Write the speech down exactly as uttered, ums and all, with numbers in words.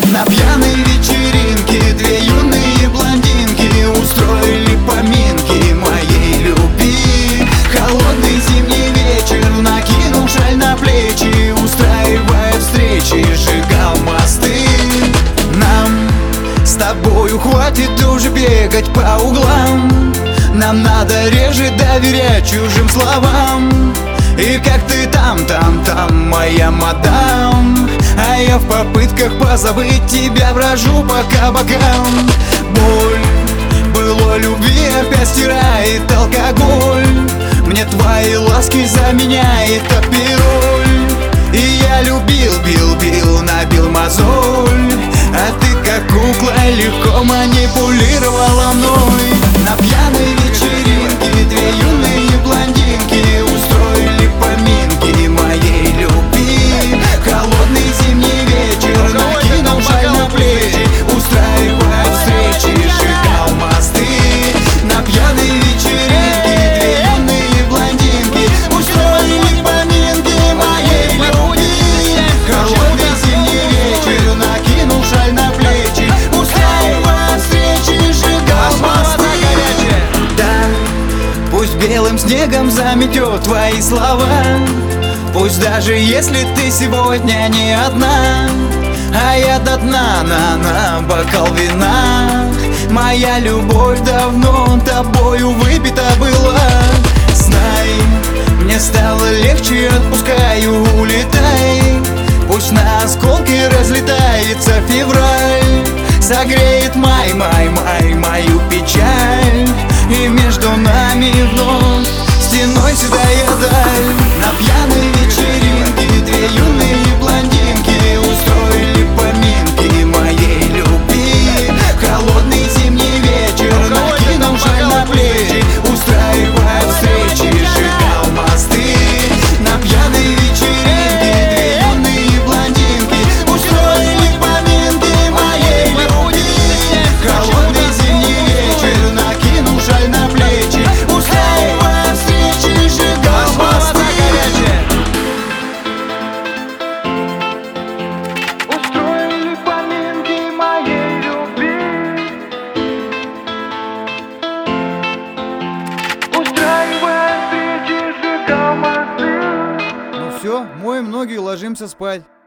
На пьяной вечеринке две юные блондинки устроили поминки моей любви. Холодный зимний вечер накинул шаль на плечи, устраивая встречи, сжигал мосты. Нам с тобою хватит уже бегать по углам, нам надо реже доверять чужим словам. И как ты там, там, там, моя мадам, а я в попытках позабыть тебя брожу по кабакам. Боль былой любви опять стирает алкоголь, мне твои ласки заменяет апироль. И я любил, бил, бил, набил мозоль, а ты как кукла легко манипулировала мной. На пьяной вечеринке две юные блондинки устроили поминки моей любви. Холодный зимний вечер накинул шаль на плечи, устраивая встречи, сжигал мосты. На пьяной вечеринке две юные блондинки устроили поминки моей любви. Холодный зимний вечер накинул шаль на плечи, устраивая встречи, сжигал мосты. Да, пусть белым снегом заметет твои слова, пусть даже если ты сегодня не одна, а я до дна, на, на бокал вина. Моя любовь давно тобою выпита была. Знай, мне стало легче, отпускаю, улетай. Пусть на осколки разлетается февраль, согреет май, май, май, мою печаль. И между нами вновь стеной седая даль. На пьяной вечеринке две юные блондинки устроили поминки моей любви. Холодный зимний вечер накинул шаль на плечи, устраивая встречи, сжигал мосты. На пьяной вечеринке две юные блондинки устроили поминки моей любви. Холодный зимний вечер накинул шаль на плечи, устраивая встречи, сжигал мосты. Устроили поминки моей любви, устраивая встречи, сжигал мосты. Ну все, моем ноги и ложимся спать.